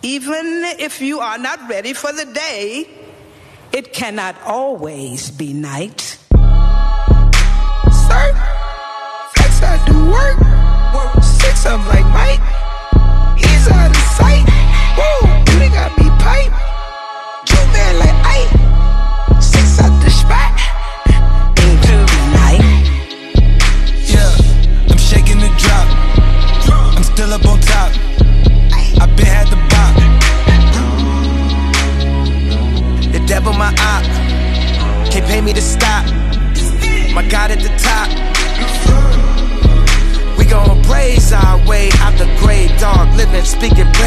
Even if you are not ready for the day, it cannot always be night. Sir, flex, I do work. Work 6, I'm like Mike. He's out of sight. Whoa, you done got me pipe. You man like Ike. 6 out the spot. Ain't every night. Yeah, I'm shaking the drop. I'm still up on top. I been had the bop. The devil my op. Can't pay me to stop. My God at the top. We gon' praise our way out the grave, dog. Living, speaking.